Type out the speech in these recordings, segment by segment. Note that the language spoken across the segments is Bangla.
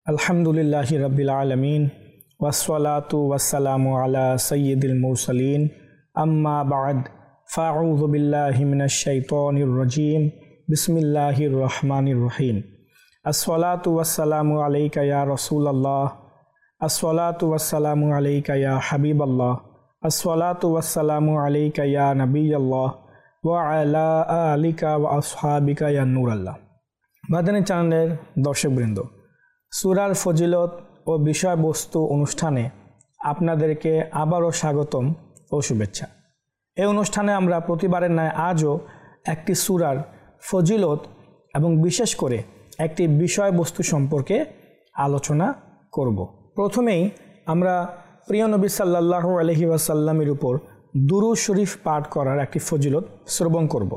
আলহামদুলিল্লাহি রাব্বিল আলামিন ওয়াসসালাতু ওয়াসসালামু আলা সাইয়্যিদিল মুরসালিন আম্মা বা'দ ফাআউযু বিল্লাহি মিনাশ শাইতানির রাজীম বিসমিল্লাহির রহমানির রহিম আসসালাতু ওয়াসসালামু আলাইকা ইয়া রাসূলুল্লাহ আসসালাতু ওয়াসসালামু আলাইকা ইয়া হাবিবাল্লাহ আসসালাতু ওয়াসসালামু আলাইকা ইয়া নবিয়াল্লাহ ওয়া আলা আলিকা ওয়া আসহাবিকা ইয়া নূরাল্লাহ। মাদানী চ্যানেলের দর্শকবৃন্দ, সূরার ফজিলত ও বিষয়বস্তু অনুষ্ঠানে আপনাদেরকে আবারও স্বাগতম ও শুভেচ্ছা। এই অনুষ্ঠানে আমরা প্রতিবারের ন্যায় আজও একটি সূরার ফজিলত এবং বিশেষ করে একটি বিষয়বস্তু সম্পর্কে আলোচনা করব। প্রথমেই আমরা প্রিয় নবী সাল্লাল্লাহু আলাইহি ওয়াসাল্লামের উপর দুরূদ শরীফ পাঠ করার একটি ফজিলত শ্রবণ করব।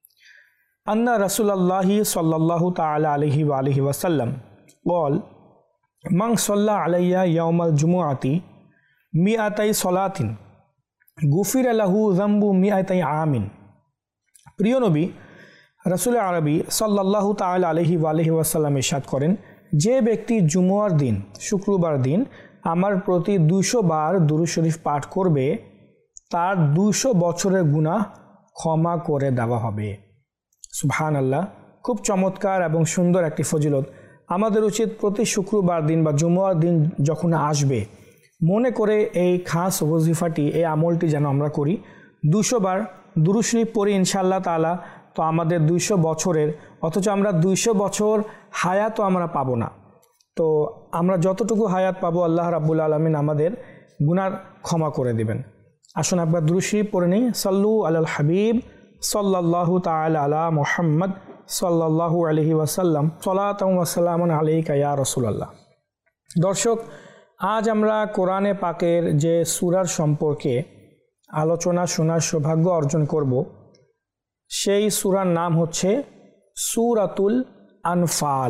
আন্না রাসূলুল্লাহি সাল্লাল্লাহু তাআলা আলাইহি ওয়া আলিহি ওয়াসাল্লাম বল মান সাল্লা আলাইয়া ইয়াউমাল জুমুআতি মিআতাই সলাতিন গুফিরা লাহু যামবু মিআতাই আমিন। প্রিয় নবী রাসূল আরবি সাল্লাল্লাহু তাআলা আলাইহি ওয়া আলিহি ওয়াসাল্লাম ইরশাদ করেন, যে ব্যক্তি জুমুয়ার দিন শুক্রবার দিন আমার প্রতি 200 বার দুরূদ শরীফ পাঠ করবে তার 200 বছরের গুনাহ ক্ষমা করে দেওয়া হবে। সুবহানাল্লাহ, খুব চমৎকার এবং সুন্দর একটি ফজিলত। আমাদের উচিত প্রতি শুক্রবার দিন বা জুমুয়ার দিন যখন আসবে মনে করে এই খাস ওজিফাটি, এই আমলটি যেন আমরা করি। 200 বার দুরূদ শরীফ পড়ি ইনশাআল্লাহ তাআলা, তো আমাদের 200 বছরের, অথচ আমরা 200 বছর হায়াতও আমরা পাবো না। তো আমরা যতটুকু হায়াত পাবো আল্লাহ রাব্বুল আলামিন আমাদের গুনাহ ক্ষমা করে দিবেন। আসুন একবার দুরূদ শরীফ পড়ে নিই। সাল্লু আলাল হাবিব সাল্লাল্লাহু তাআলা আলা মুহাম্মদ সাল্লাল্লাহু আলাইহি ওয়াসাল্লাম সালাতাম ওয়া সালামান আলাইকা ইয়া রাসূলুল্লাহ। দর্শক, আজ আমরা কোরআনে পাকের যে সূরার সম্পর্কে আলোচনা শোনার সৌভাগ্য অর্জন করব, সেই সূরার নাম হচ্ছে সূরাতুল আনফাল।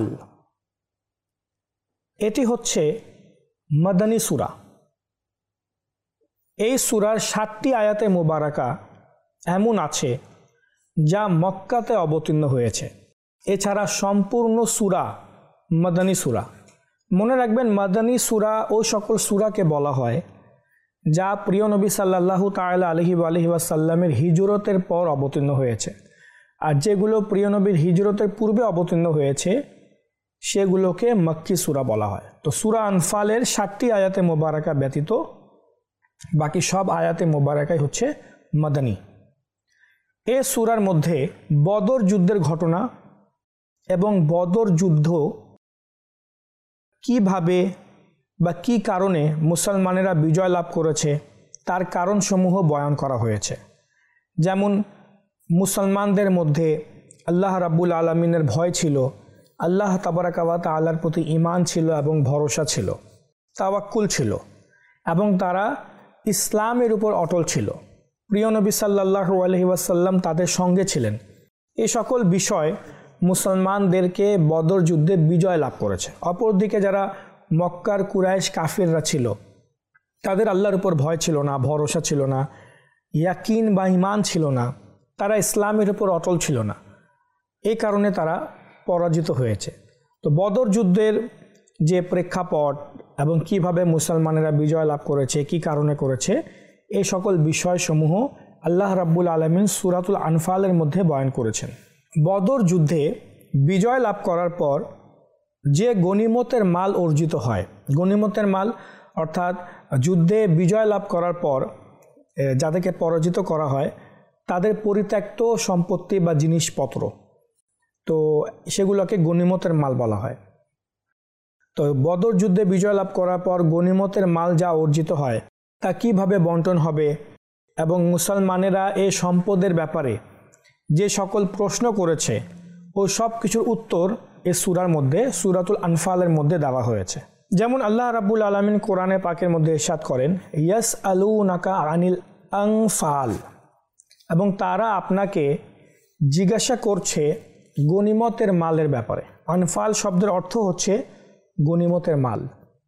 এটি হচ্ছে মাদানী সূরা। এই সূরার 7টি আয়াতে মুবারাকা এমন আছে যা মক্কাতে অবতীর্ণ হয়েছে। এছাড়া সম্পূর্ণ সূরা মাদানী সূরা। মনে রাখবেন, মাদানী সূরা ওই সকল সূরাকে বলা হয় যা প্রিয় নবী সাল্লাল্লাহু তাআলা আলাইহি ওয়া আলিহি ওয়াসাল্লামের হিজরতের পর অবতীর্ণ হয়েছে, আর যেগুলো প্রিয় নবীর হিজরতের পূর্বে অবতীর্ণ হয়েছে সেগুলোকে মক্কি সূরা বলা হয়। তো সূরা আনফালের 7টি আয়াতে মুবারাকা ব্যতীত বাকি সব আয়াতে মুবারাকাই হচ্ছে মাদানী। এই সূরার মধ্যে বদর যুদ্ধের ঘটনা এবং বদর যুদ্ধ কিভাবে বা কি কারণে মুসলমানেরা বিজয় লাভ করেছে তার কারণসমূহ বয়ান করা হয়েছে। যেমন মুসলমানদের মধ্যে আল্লাহ রাব্বুল আলামিনের ভয় ছিল, আল্লাহ তাবারাকা ওয়া তাআলার প্রতি ঈমান ছিল এবং ভরসা ছিল, তাওয়াক্কুল ছিল, এবং তারা ইসলামের উপর অটল ছিল। প্রিয় নবী সাল্লাল্লাহু আলাইহি ওয়াসাল্লাম তাদের সঙ্গে ছিলেন। এই সকল বিষয় মুসলমানদেরকে বদর যুদ্ধে বিজয় লাভ করেছে। অপরদিকে যারা মক্কার কুরাইশ কাফিররা ছিল, তাদের আল্লাহর উপর ভয় ছিল না, ভরসা ছিল না, ইয়াকিন বা ঈমান ছিল না, তারা ইসলামের উপর অটল ছিল না। এই কারণে তারা পরাজিত হয়েছে। তো বদর যুদ্ধের যে প্রেক্ষাপট এবং কিভাবে মুসলমানেরা বিজয় লাভ করেছে, কি কারণে করেছে, এই সকল বিষয়সমূহ আল্লাহ রাব্বুল আলামিন সূরাতুল আনফালের মধ্যে বয়ান করেছেন। বদর যুদ্ধে বিজয় লাভ করার পর যে গনিমতের মাল অর্জিত হয়, গনিমতের মাল অর্থাৎ যুদ্ধে বিজয় লাভ করার পর যাদেরকে পরাজিত করা হয় তাদের পরিত্যক্ত সম্পত্তি বা জিনিসপত্র, তো সেগুলোকে গনিমতের মাল বলা হয়। তো বদর যুদ্ধে বিজয় লাভ করার পর গনিমতের মাল যা অর্জিত হয় তা কিভাবে বন্টন হবে এবং মুসলমানেরা এই সম্পদের ব্যাপারে যে সকল প্রশ্ন করেছে ওই সব কিছুর উত্তর এই সূরার মধ্যে, সূরাতুল আনফালের মধ্যে দেওয়া হয়েছে। যেমন আল্লাহ রাব্বুল আলামিন কোরআনে পাকের মধ্যে ইরশাদ করেন, ইয়াসআলুনাকা আনিল আনফাল, এবং তারা আপনাকে জিজ্ঞাসা করছে গনিমতের মালের ব্যাপারে। আনফাল শব্দের অর্থ হচ্ছে গনিমতের মাল।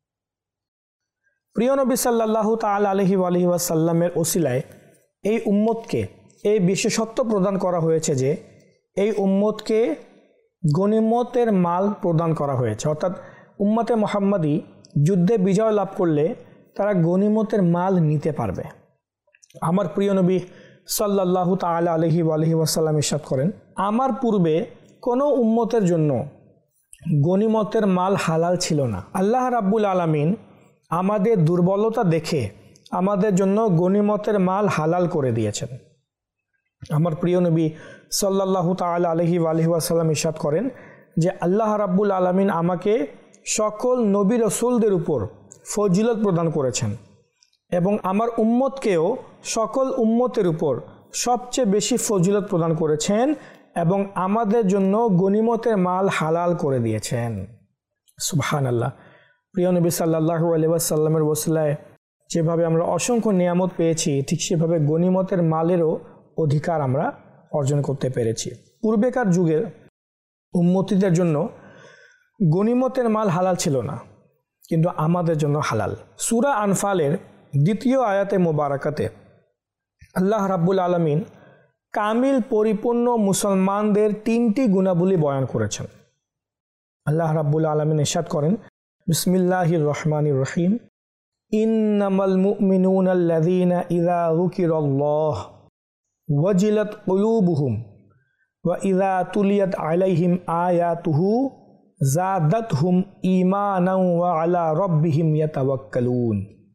প্রিয় নবী সাল্লাল্লাহু তাআলা আলাইহি ওয়া আলিহি ওয়াসাল্লামের ওসিলায় এই উম্মতকে এই বিশেষত্ব প্রদান করা হয়েছে যে এই উম্মতকে গনিমতের মাল প্রদান করা হয়েছে, অর্থাৎ উম্মতে মুহাম্মাদি যুদ্ধে বিজয় লাভ করলে তারা গনিমতের মাল নিতে পারবে। আমার প্রিয় নবী সাল্লাল্লাহু তাআলা আলাইহি ওয়াসাল্লাম ইরশাদ করেন, আমার পূর্বে কোনো উম্মতের জন্য গনিমতের মাল হালাল ছিল না। আল্লাহ রাব্বুল আলামিন আমাদের দুর্বলতা দেখে আমাদের জন্য গনিমতের মাল হালাল করে দিয়েছেন। আমার প্রিয় নবী সাল্লাল্লাহু তাআলা আলাইহি ওয়াসাল্লাম ইরশাদ করেন যে আল্লাহ রাব্বুল আলামিন আমাকে সকল নবী রাসূলদের উপর ফজিলত প্রদান করেছেন এবং আমার উম্মতকেও সকল উম্মতের উপর সবচেয়ে বেশি ফজিলত প্রদান করেছেন এবং আমাদের জন্য গনিমতের মাল হালাল করে দিয়েছেন। সুবহানাল্লাহ। প্রিয় নবী সাল্লাল্লাহু আলাইহি ওয়াসাল্লামের ওসিলায় যেভাবে আমরা অসংখ্য নিয়ামত পেয়েছি, ঠিক সেভাবে গনিমতের মালেরও অধিকার আমরা অর্জন করতে পেরেছি। পূর্বেকার যুগের উম্মতিদের জন্য গনিমতের মাল হালাল ছিল না, কিন্তু আমাদের জন্য হালাল। সূরা আনফালের 2য় আয়াতে মোবারকাতে আল্লাহ রাব্বুল আলামিন কামিল পরিপূর্ণ মুসলমানদের 3টি গুণাবলী বয়ান করেছেন। আল্লাহ রাব্বুল আলামিন ইরশাদ করেন, বিসমিল্লাহির রহমানির রহিম, ইন্নামাল মুমিনুনা আল্লাযীনা ইযা যুকিরাল্লাহ ওয়াজিলাত কুলুবুহুম ওয়া ইযা তুলিয়াত আলাইহিম আয়াতুহু যাদাতহুম ঈমানান ওয়া আলা রাব্বিহিম ইয়াতাওয়াক্কালুন।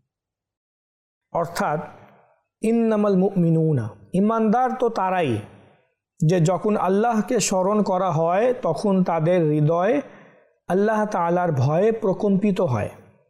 অর্থাৎ ইন্নামাল মুমিনুনা, ঈমানদার তো তারাই যে যখন আল্লাহকে স্মরণ করা হয় তখন তাদের হৃদয় আল্লাহ তাআলার ভয়ে প্রকম্পিত হয়।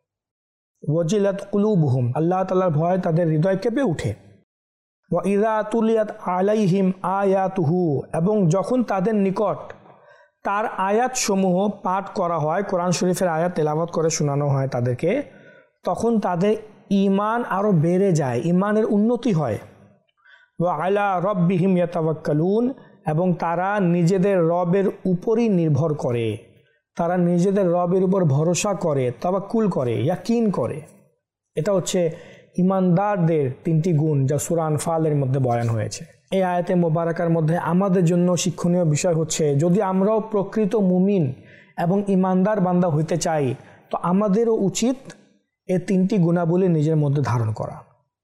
ওয়াজিলাত কুলুবুহুম, আল্লাহ তাআলার ভয়ে তাদের হৃদয় কেঁপে ওঠে। ওয়া ইযা তুলিয়াত আলাইহিম আয়াতুহু, এবং যখন তাদের নিকট তার আয়াতসমূহ পাঠ করা হয়, কোরআন শরীফের আয়াত তেলাওয়াত করে শোনানো হয় তাদেরকে, তখন তাদের ঈমান আরও বেড়ে যায়, ঈমানের উন্নতি হয়। ওয়া আলা রাব্বিহিম ইয়াতাওয়াক্কালুন, এবং তারা নিজেদের রবের উপরই নির্ভর করে, তারা নিজেদের রবের উপর ভরসা করে, তাওয়াক্কুল করে, ইয়াকিন করে। এটা হচ্ছে ঈমানদারদের 3টি গুণ যা সূরা আনফালের মধ্যে বয়ান হয়েছে। এই আয়াতে মোবারকার মধ্যে আমাদের জন্য শিক্ষণীয় বিষয় হচ্ছে, যদি আমরাও প্রকৃত মুমিন এবং ঈমানদার বান্দা হইতে চাই তো আমাদেরও উচিত এই 3টি গুণাবলী নিজের মধ্যে ধারণ করা।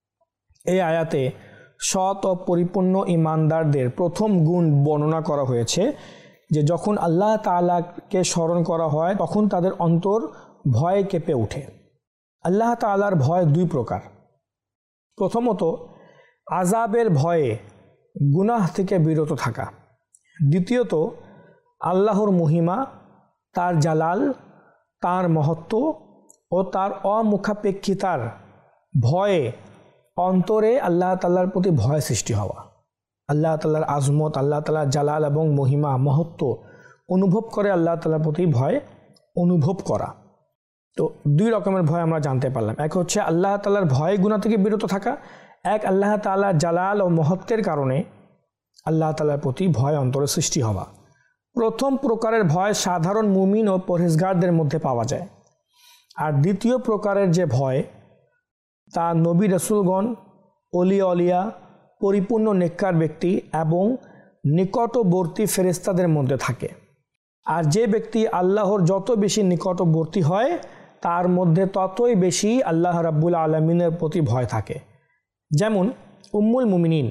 এই আয়াতে সৎ ও পরিপূর্ণ ঈমানদারদের প্রথম গুণ বর্ণনা করা হয়েছে যে যখন আল্লাহ তাআলাকে স্মরণ করা হয় তখন তাদের অন্তর ভয়ে কেঁপে ওঠে। আল্লাহ তাআলার ভয় 2 প্রকার। প্রথমত আযাবের ভয়ে গুনাহ থেকে বিরত থাকা। দ্বিতীয়ত আল্লাহর মহিমা, তার জালাল, তার মহত্ব ও তার অমুখাপেক্ষিতার ভয়ে অন্তরে আল্লাহ তাআলার প্রতি ভয় সৃষ্টি হওয়া। আল্লাহ তাআলার আজমত, আল্লাহ তাআলার জালাল এবং মহিমা, মহত্ব অনুভব করে আল্লাহ তাআলার প্রতি ভয় অনুভব করা। তো 2 রকমের ভয় আমরা জানতে পারলাম। এক হচ্ছে আল্লাহ তাআলার ভয় গুনাহ থেকে বিরত থাকা, এক আল্লাহ তাআলার জালাল ও মহত্বের কারণে আল্লাহ তাআলার প্রতি ভয় অন্তরে সৃষ্টি হওয়া। প্রথম প্রকারের ভয় সাধারণ মুমিন ও পরহেজগারদের মধ্যে পাওয়া যায়, আর দ্বিতীয় প্রকারের যে ভয় তা নবী রাসূলগণ, ওলিয়া অলিয়া, পরিপূর্ণ নেককার ব্যক্তি এবং নিকটবর্তী ফেরেশতাদের মধ্যে থাকে। আর যে ব্যক্তি আল্লাহর যত বেশি নিকটবর্তী হয় তার মধ্যে ততই বেশি আল্লাহ রাব্বুল আলামিনের প্রতি ভয় থাকে। যেমন উম্মুল মুমিনিন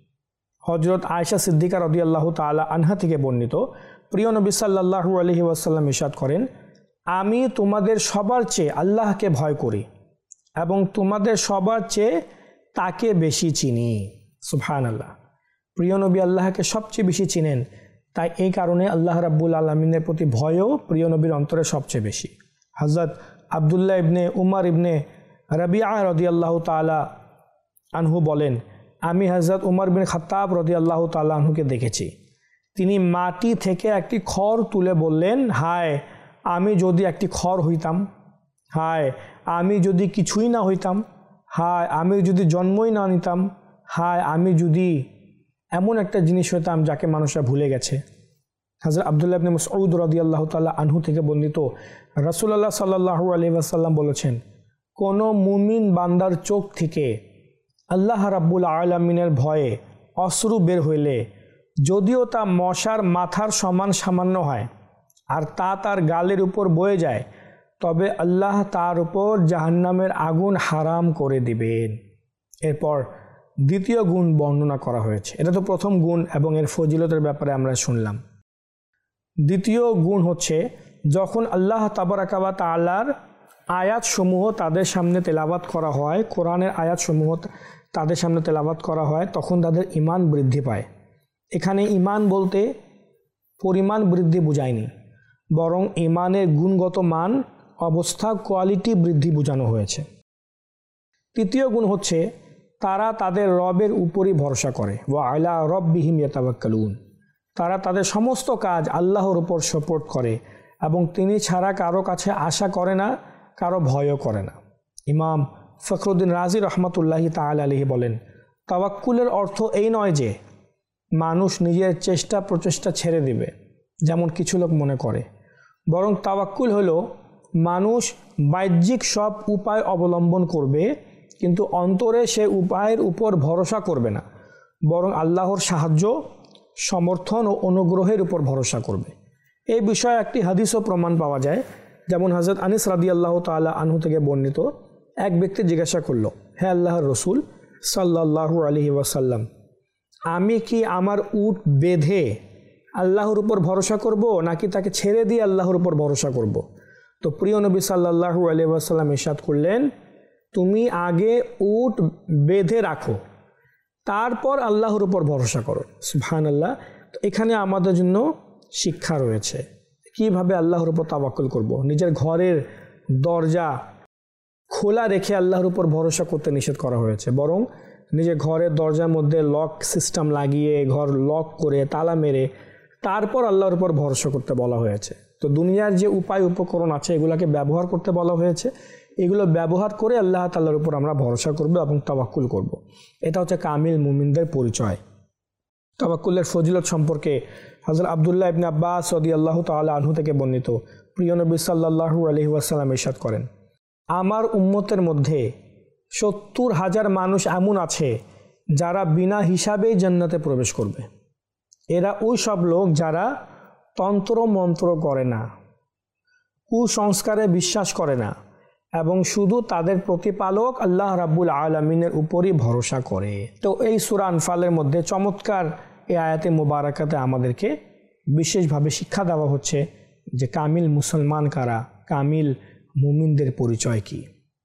হযরত আয়েশা সিদ্দিকা রাদিয়াল্লাহু তাআলা আনহা থেকে বর্ণিত, প্রিয় নবী সাল্লাল্লাহু আলাইহি ওয়াসাল্লাম ইরশাদ করেন, আমি তোমাদের সবার চেয়ে আল্লাহকে ভয় করি এবং তোমাদের সবার চেয়ে তাকে বেশি চিনি। সুবহানাল্লাহ। প্রিয় নবী আল্লাহকে সবচেয়ে বেশি চিনেন, তাই এই কারণে আল্লাহ রাব্বুল আলামিনের প্রতি ভয়ও প্রিয় নবীর অন্তরে সবচেয়ে বেশি। হযরত আব্দুল্লাহ ইবনে উমর ইবনে রাবিআ রাদিয়াল্লাহু তাআলা আনহু বলেন, আমি হযরত উমর বিন খাত্তাব রাদিয়াল্লাহু তাআলা আনহুকে দেখেছি, তিনি মাটি থেকে একটি খড় তুলে বললেন, হায় আমি যদি একটি খড় হইতাম, হায় আমি যদি কিছুই না হইতাম, হায় আমি যদি জন্মই না নিতাম, হায় আমি যদি এমন একটা জিনিস হইতাম যাকে মানুষরা ভুলে গেছে। হযরত আব্দুল্লাহ ইবনে মাসউদ রাদিয়াল্লাহু তাআলা আনহু থেকে বর্ণিত, রাসূলুল্লাহ সাল্লাল্লাহু আলাইহি ওয়াসাল্লাম বলেছেন, কোন মুমিন বান্দার চোখ থেকে আল্লাহ রাব্বুল আলামিনের ভয়ে অশ্রু বের হইলে যদিও তা মশার মাথার সমান সামান্য হয় আর তা তার গালের উপর বয়ে যায়, তবে আল্লাহ তার উপর জাহান্নামের আগুন হারাম করে দিবেন। এরপর দ্বিতীয় গুণ বর্ণনা করা হয়েছে। এটা তো প্রথম গুণ এবং এর ফজিলতের ব্যাপারে আমরা শুনলাম। দ্বিতীয় গুণ হচ্ছে, যখন আল্লাহ তাবারাকা ওয়া তাআলার আয়াতসমূহ তাদের সামনে তেলাওয়াত করা হয়, কোরআনের আয়াতসমূহ তাদের সামনে তেলাওয়াত করা হয়, তখন তাদের ঈমান বৃদ্ধি পায়। এখানে ঈমান বলতে পরিমাণ বৃদ্ধি বোঝায়নি, বরং ঈমানের গুণগত মান, অবস্থা, কোয়ালিটি বৃদ্ধি বোঝানো হয়েছে। তৃতীয় গুণ হচ্ছে, তারা তাদের রবের উপরই ভরসা করে। ওয়া আলা রব্বিহিম ইয়াতাওয়াক্কালুন, তারা তাদের সমস্ত কাজ আল্লাহর উপর সাপোর্ট করে এবং তিনি ছাড়া কারো কাছে আশা করে না, কারো ভয়ও করে না। ইমাম ফখরুদ্দিন রাজি রহমতুল্লাহি তাআলা আলাইহি বলেন, তাওয়াক্কুলের অর্থ এই নয় যে মানুষ নিজের চেষ্টা প্রচেষ্টা ছেড়ে দিবে, যেমন কিছু লোক মনে করে, বরং তাওয়াক্কুল হলো মানুষ বাহ্যিক সব উপায় অবলম্বন করবে, কিন্তু অন্তরে সে উপায়ের উপর ভরসা করবে না, বরং আল্লাহর সাহায্য, সমর্থন ও অনুগ্রহের উপর ভরসা করবে। এই বিষয়ে একটি হাদিসও প্রমাণ পাওয়া যায়। যেমন হযরত আনিস রাদিয়াল্লাহু তাআলা আনহু থেকে বর্ণিত, এক ব্যক্তি জিজ্ঞাসা করল, হে আল্লাহর রসুল সাল্লাল্লাহু আলাইহি ওয়াসাল্লাম, আমি কি আমার উট বেঁধে আল্লাহর উপর ভরসা করব, নাকি তাকে ছেড়ে দিয়ে আল্লাহর উপর ভরসা করব? তো প্রিয় নবী সাল্লাল্লাহু আলাইহি ওয়াসাল্লাম ইরশাদ করলেন, তুমি আগে উট বেঁধে রাখো, তারপর আল্লাহর উপর ভরসা করো। সুবহানাল্লাহ। তো এখানে আমাদের জন্য শিক্ষা রয়েছে, কিভাবে আল্লাহর উপর তাওয়াক্কুল করব। নিজের ঘরের দরজা খোলা রেখে আল্লাহর উপর ভরসা করতে নিষেধ করা হয়েছে, বরং নিজের ঘরের দরজার মধ্যে লক সিস্টেম লাগিয়ে, ঘর লক করে, তালা মেরে তারপর আল্লাহর উপর ভরসা করতে বলা হয়েছে। তো দুনিয়ার যে উপায় উপকরণ আছে এগুলোকে ব্যবহার করতে বলা হয়েছে, এগুলো ব্যবহার করে আল্লাহ তাআলার উপর আমরা ভরসা করব এবং তাওয়াক্কুল করব। এটা হচ্ছে কামিল মুমিনদের পরিচয়। তাওয়াক্কুলের ফজিলত সম্পর্কে হযরত আব্দুল্লাহ ইবনে আব্বাস রাদিয়াল্লাহু তাআলা আনহু থেকে বর্ণিত, প্রিয় নবী সাল্লাল্লাহু আলাইহি ওয়াসাল্লাম ইরশাদ করেন, আমার উম্মতের মধ্যে 70,000 মানুষ এমন আছে যারা বিনা হিসাবেই জান্নাতে প্রবেশ করবে। এরা ওই সব লোক যারা তন্ত্র মন্ত্র করে না, কুসংস্কারে বিশ্বাস করে না এবং শুধু তাদের প্রতিপালক আল্লাহ রাব্বুল আলামিনের উপরই ভরসা করে। তো এই সূরা আনফালের মধ্যে চমৎকার এই আয়াতে মুবারাকাতে আমাদেরকে বিশেষভাবে শিক্ষা দেওয়া হচ্ছে যে কামিল মুসলমান কারা, কামিল মুমিনদের পরিচয় কি।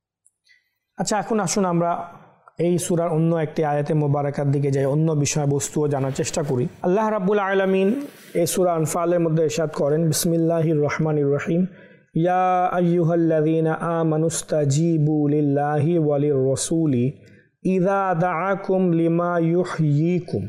আচ্ছা, এখন আসুন আমরা এই সূরার অন্য একটি আয়াতে মুবারাকার দিকে যাই, অন্য বিষয়বস্তুও জানার চেষ্টা করি। আল্লাহ রাব্বুল আলামিন এই সূরা আনফালের মধ্যে ইরশাদ করেন, বিসমিল্লাহির রহমানির রহিম, ইয়া আইয়ুহাল্লাযীনা আমানুস্তাজিবু লিল্লাহি ওয়ালির রাসূলি ইযা দাআকুম লিমা ইউহয়িকুম।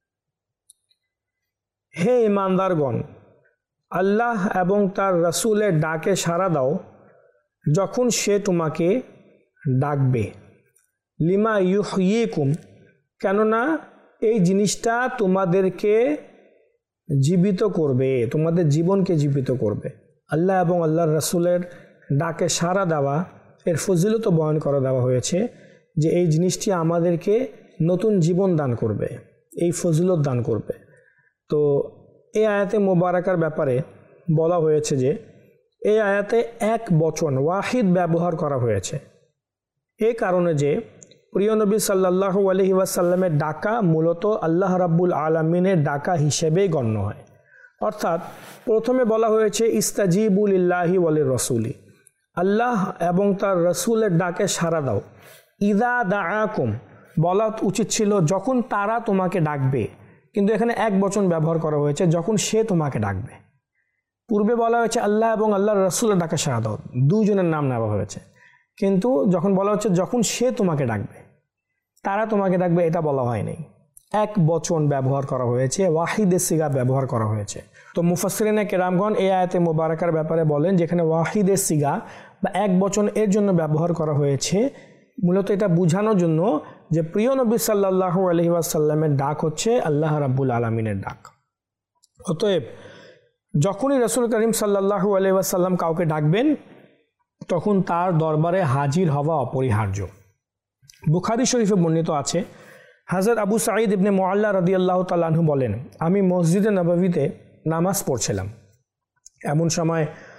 হে ঈমানদারগণ, আল্লাহ এবং তার রাসূলের ডাকে সাড়া দাও যখন সে তোমাকে ডাকবে। লিমা ইউহয়িকুম, কেননা এই জিনিসটা তোমাদেরকে জীবিত করবে, তোমাদের জীবনকে জীবিত করবে। আল্লাহ এবং আল্লাহর রাসূলের ডাকে সাড়া দেওয়া, এর ফজিলত বয়ান করে দেওয়া হয়েছে যে এই জিনিসটি আমাদেরকে নতুন জীবন দান করবে, এই ফজিলত দান করবে। তো এই আয়াতে মোবারকার ব্যাপারে বলা হয়েছে যে এই আয়াতে এক বচন ওয়াহিদ ব্যবহার করা হয়েছে, এই কারণে যে প্রিয় নবী সাল্লাল্লাহু আলাইহি ওয়াসাল্লামের ডাকা মূলত আল্লাহ রাব্বুল আলামিনের ডাকা হিসেবেই গণ্য হয়। অর্থাৎ প্রথমে বলা হয়েছে ইস্তাজিবু লিল্লাহি ওয়ালির রাসূলি, আল্লাহ এবং তার রাসূলের ডাকে সাড়া দাও। ইযা দাআকুম বলা উচিত ছিল যখন তারা তোমাকে ডাকবে, কিন্তু এখানে এক বচন ব্যবহার করা হয়েছে যখন সে তোমাকে ডাকবে। পূর্বে বলা হয়েছে আল্লাহ এবং আল্লাহর রাসূলের ডাকে সাড়া দাও, দুইজনের নাম নেওয়া হয়েছে, কিন্তু যখন বলা হচ্ছে যখন সে তোমাকে ডাকবে, তারা তোমাকে ডাকবে, এটা বলা হয়নি। এক বচন ব্যবহার করা হয়েছে, ওয়াহিদে সিগা ব্যবহার করা হয়েছে। তো মুফাসসিরিনে কেরামগণ এই আয়াতে মুবারাকার ব্যাপারে বলেন যেখানে ওয়াহিদে সিগা বা এক বচন এর জন্য ব্যবহার করা হয়েছে, মূলত এটা বোঝানোর জন্য যে প্রিয় নবী সাল্লাল্লাহু আলাইহি ওয়াসাল্লামের ডাক হচ্ছে আল্লাহ রাব্বুল আলামিনের ডাক। অতএব যখনই রাসূল করিম সাল্লাল্লাহু আলাইহি ওয়াসাল্লাম কাউকে ডাকবেন তখন তার দরবারে হাজির হওয়া অপরিহার্য। বুখারী শরীফে বর্ণিত আছে, হযরত আবু সাঈদ ইবনে মুআল্লা রাদিয়াল্লাহু তাআলা আনহু বলেন, আমি মসজিদে নববীতে নামাজ পড়ছিলাম, এমন সময়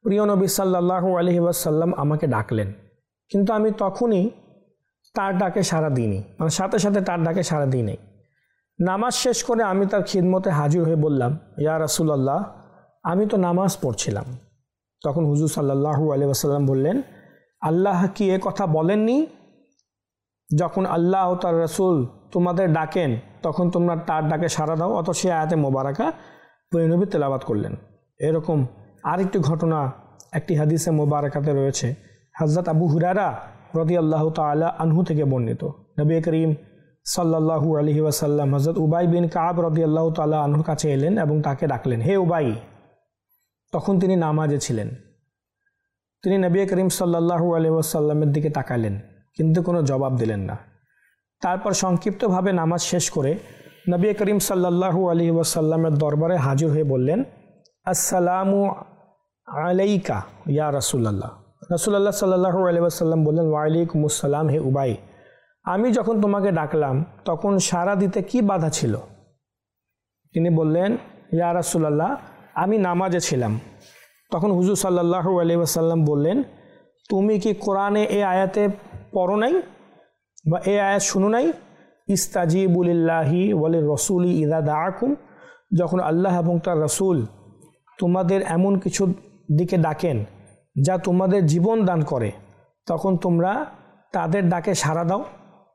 প্রিয় নবী সাল্লাল্লাহু আলাইহি ওয়াসাল্লাম আমাকে ডাকলেন, কিন্তু আমি তখনই তার ডাকে সাড়া দিইনি, মানে সাথে সাথে তার ডাকে সাড়া দিই নাই। নামাজ শেষ করে আমি তার খিদমতে হাজির হয়ে বললাম, ইয়া রাসূলুল্লাহ, আমি তো নামাজ পড়ছিলাম। তখন হুজুর সাল্লাল্লাহু আলাইহি ওয়াসাল্লাম বললেন, আল্লাহ কি এ কথা বলেননি? যখন আল্লাহ ও তার রাসূল তোমাদের ডাকেন তখন তোমরা তার ডাকে সাড়া দাও। অত সে আয়াতে মোবারকা প্রিয় নবী তেলাওয়াত করলেন। এরকম আরেকটি ঘটনা একটি হাদিসে মোবারকাতে রয়েছে, হযরত আবু হুরায়রা রাদিয়াল্লাহু তাআলা আনহু থেকে বর্ণিত। নবী করিম সাল্লাল্লাহু আলাইহি ওয়াসাল্লাম হযরত উবাই বিন কাব রাদিয়াল্লাহু তাআলা আনহুর কাছে এলেন এবং তাকে ডাকলেন, হে উবাই। তখন তিনি নামাজে ছিলেন। তিনি নবী করিম সাল্লাল্লাহু আলাইহি ওয়াসাল্লামের দিকে তাকালেন, কিন্তু কোনো জবাব দিলেন না। তারপর সংক্ষিপ্তভাবে নামাজ শেষ করে নবী করিম সাল্লাল্লাহু আলাইহি ওয়াসাল্লামের দরবারে হাজির হয়ে বললেন, আসসালামু আলাইকা ইয়া রাসূলুল্লাহ। রাসূলুল্লাহ সাল্লাল্লাহু আলাইহি ওয়াসাল্লাম বললেন, ওয়া আলাইকুমুস সালাম হে উবাই। আমি যখন তোমাকে ডাকলাম তখন সাড়া দিতে কি বাধা ছিল? তিনি বললেন, ইয়া রাসূলুল্লাহ, আমি নামাজে ছিলাম। তখন হুজুর সাল্লাল্লাহু আলাইহি ওয়াসাল্লাম বললেন, তুমি কি কোরআনে এই আয়াতে পড়ো নাই বা এই আয়াত শুনো নাই? ইস্তাজিবু লিল্লাহি ওয়া লির-রাসূলি ইযা দাআকুম। যখন আল্লাহ এবং তার রাসূল তোমাদের এমন কিছু দিকে ডাকেন যা তোমাদের জীবন দান করে, তখন তোমরা তাদের ডাকে সাড়া দাও।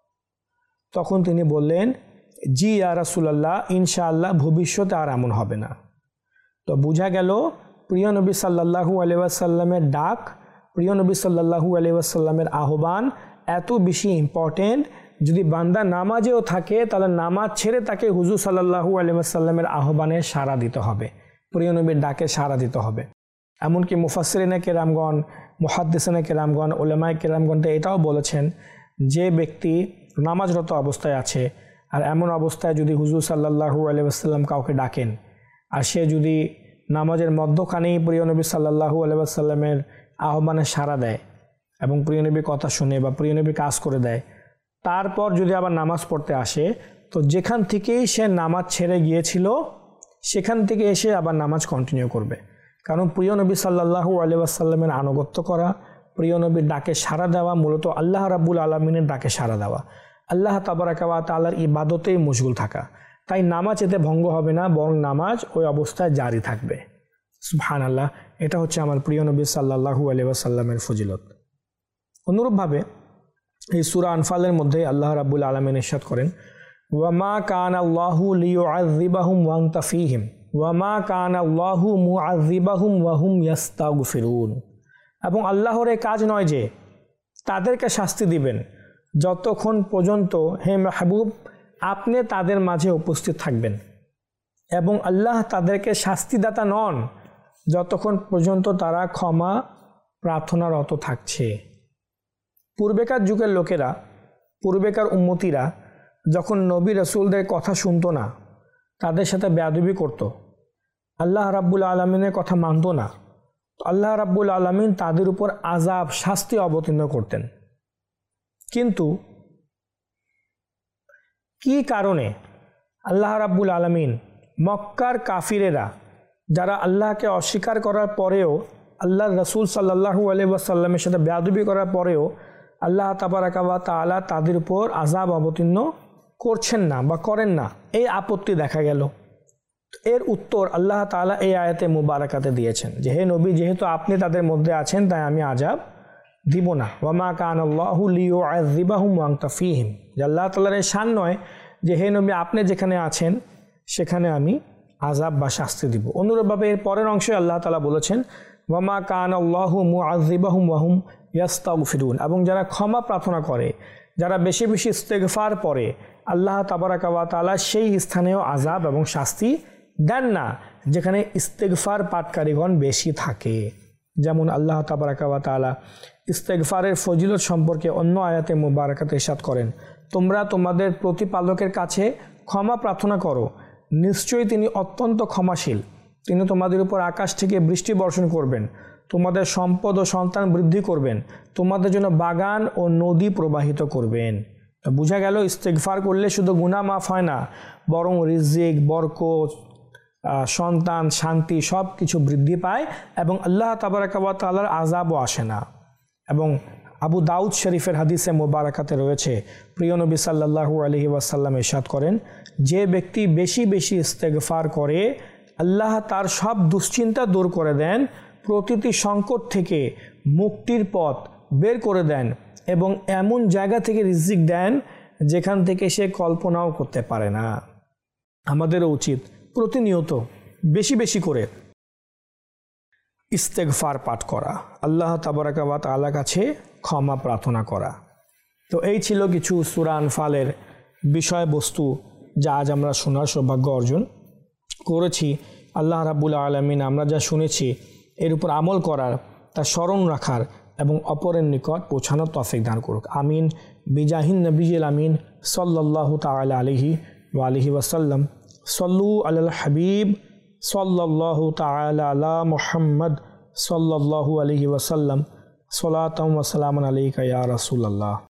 তখন তিনি বললেন, জি ইয়া রাসূলুল্লাহ, ইনশাআল্লাহ ভবিষ্যতে আর এমন হবে না। তো বোঝা গেল প্রিয় নবী সাল্লাল্লাহু আলাইহি ওয়াসাল্লামের ডাক, প্রিয় নবী সাল্লাল্লাহু আলাইহি ওয়াসাল্লামের আহ্বান এত বেশি ইম্পর্টেন্ট। যদি বান্দা নামাজেও থাকে তাহলে নামাজ ছেড়ে তাকে হুজুর সাল্লাল্লাহু আলাইহি ওয়াসাল্লামের আহ্বানে সাড়া দিতে হবে, প্রিয় নবীর ডাকে সাড়া দিতে হবে। এমনকি মুফাসসিরিনে কেরামগণ, মুহাদ্দিসিনে কেরামগণ, উলামায়ে কেরামগণ এটাও বলেছেন, যে ব্যক্তি নামাজরত অবস্থায় আছে আর এমন অবস্থায় যদি হুজুর সাল্লাল্লাহু আলাইহি ওয়াসাল্লাম কাউকে ডাকেন আর সে যদি নামাজের মধ্যখানেই প্রিয় নবী সাল্লাল্লাহু আলাইহি ওয়াসাল্লামের আহ্বানে সাড়া দেয় এবং প্রিয় নবীর কথা শুনে বা প্রিয় নবী কাজ করে দেয়, তারপর যদি আবার নামাজ পড়তে আসে, তো যেখান থেকেই সে নামাজ ছেড়ে গিয়েছিল সেখান থেকে এসে আবার নামাজ কন্টিনিউ করবে। কারণ প্রিয় নবী সাল্লাল্লাহু আলাইহি ওয়াসাল্লামের আনুগত্য করা, প্রিয় নবীর ডাকে সাড়া দেওয়া মূলত আল্লাহ রাব্বুল আলামিনের ডাকে সাড়া দেওয়া, আল্লাহ তাবারাকা ওয়া তাআলার ইবাদতেই মশগুল থাকা। তাই নামাজ এতে ভঙ্গ হবে না, বরং নামাজ ওই অবস্থায় জারি থাকবে। সুবহানাল্লাহ, এটা হচ্ছে আমার প্রিয় নবী সাল্লাল্লাহু আলাইহি ওয়াসাল্লামের ফজিলত। অনুরূপভাবে এই সূরা আনফালের মধ্যে আল্লাহ রাব্বুল আলামিন ইরশাদ করেন, ওয়া মা কানা আল্লাহু লিয়ুআযযিবাহুম ওয়া আনতা ফীহিম ওয়া মা কানা আল্লাহু মুআযযিবাহুম ওয়া হুম ইস্তাগফিরুন। এবং আল্লাহর এই কাজ নয় যে তাদেরকে শাস্তি দিবেন যতক্ষণ পর্যন্ত হে মাহবুব আপনি তাদের মাঝে উপস্থিত থাকবেন, এবং আল্লাহ তাদেরকে শাস্তিদাতা নন যতক্ষণ পর্যন্ত তারা ক্ষমা প্রার্থনারত থাকছে। পূর্বেকার যুগের লোকেরা, পূর্বেকার উম্মতিরা যখন নবী রাসূলদের কথা শুনতো না, তাদের সাথে বেয়াদবি করত, আল্লাহ রাব্বুল আলামিনের কথা মানত না, আল্লাহ রাব্বুল আলামিন তাদের উপর আযাব, শাস্তি অবতীর্ণ করতেন। কিন্তু কি কারণে আল্লাহ রাব্বুল আলামিন মক্কার কাফিরেরা যারা আল্লাহকে অস্বীকার করার পরেও, আল্লাহর রাসূল সাল্লাল্লাহু আলাইহি ওয়াসাল্লামের সাথে বেয়াদবি করার পরেও আল্লাহ তাবারাকা ওয়া তাআলা তাদের উপর আযাব অবতীর্ণ করছেন না বা করেন না, এই আপত্তি দেখা গেল। এর উত্তর আল্লাহ তাআলা এই আয়াতে মুবারাকাতে দিয়েছেন যে হে নবী, যেহেতু আপনি তাদের মধ্যে আছেন তাই আমি আযাব দিব না। ওয়া মা কানা আল্লাহু লিয়ুআযযিবাহুম ওয়া আনতা ফীহিম, যে আল্লাহ তাআলার এই শান নয় যে হে নবী আপনি যেখানে আছেন সেখানে আমি আযাব বা শাস্তি দিব। অনুরূপভাবে এর পরের অংশে আল্লাহ তাআলা বলেছেন, ওয়া মা কানা আল্লাহু মুআযযিবাহুম ওয়া হুম ইস্তাগফিরুন। এবং যারা ক্ষমা প্রার্থনা করে, যারা বেশি বেশি ইস্তেগফার পড়ে, আল্লাহ তাবারাকা ওয়া তাআলা সেই স্থানেও আযাব এবং শাস্তি দেন না যেখানে ইস্তেগফার পাঠকারীগণ বেশি থাকে। যেমন আল্লাহ তাবারাকা ওয়া তাআলা ইস্তেগফারের ফজিলত সম্পর্কে অন্য আয়াতে মুবারাকাতে ইরশাদ করেন, তোমরা তোমাদের প্রতিপালকের কাছে ক্ষমা প্রার্থনা করো, নিশ্চয়ই তিনি অত্যন্ত ক্ষমাশীল, তিনি তোমাদের উপর আকাশ থেকে বৃষ্টি বর্ষণ করবেন, তোমাদের সম্পদ ও সন্তান বৃদ্ধি করবেন, তোমাদের জন্য বাগান ও নদী প্রবাহিত করবেন। বোঝা গেল ইস্তেগফার করলে শুধু গুনাহ মাফ হয় না, বরং রিজিক, বরকত, সন্তান, শান্তি সব কিছু বৃদ্ধি পায় এবং আল্লাহ তাবারাকা ওয়া তাআলার আযাবও আসে না। এবং আবু দাউদ শরীফের হাদিসে মুবারাকাতে রয়েছে, প্রিয় নবী সাল্লাল্লাহু আলাইহি ওয়াসাল্লাম ইরশাদ করেন, যে ব্যক্তি বেশি বেশি ইস্তেগফার করে আল্লাহ তার সব দুশ্চিন্তা দূর করে দেন, প্রতিটি সংকট থেকে মুক্তির পথ বের করে দেন এবং এমন জায়গা থেকে রিজিক দেন যেখান থেকে সে কল্পনাও করতে পারে না। আমাদেরও উচিত প্রতিনিয়ত বেশি বেশি করে ইস্তেগফার পাঠ করা, আল্লাহ তাবারাকা ওয়া তাআলার কাছে ক্ষমা প্রার্থনা করা। তো এই ছিল কিছু সূরা আনফালের বিষয়বস্তু যা আজ আমরা শোনার সৌভাগ্য অর্জন করেছি। আল্লাহ রাব্বুল আলামিন আমরা যা শুনেছি এর উপর আমল করার, তা স্মরণ রাখার এবং অপরের নিকট পৌঁছানোর তৌফিক দান করুক। আমিন। বিজাহিন নবিয়িল আমিন সাল্লাল্লাহু তাআলা আলাইহি ওয়া আলিহি ওয়াসাল্লাম। সল্লু আলাল হাবিব সাল্লাল্লাহু তাআলা আলা মুহাম্মদ সাল্লাল্লাহু আলাইহি ওয়াসাল্লাম। সলাতাম ওয়া সালামান আলাইকা ইয়া রাসূলুল্লাহ।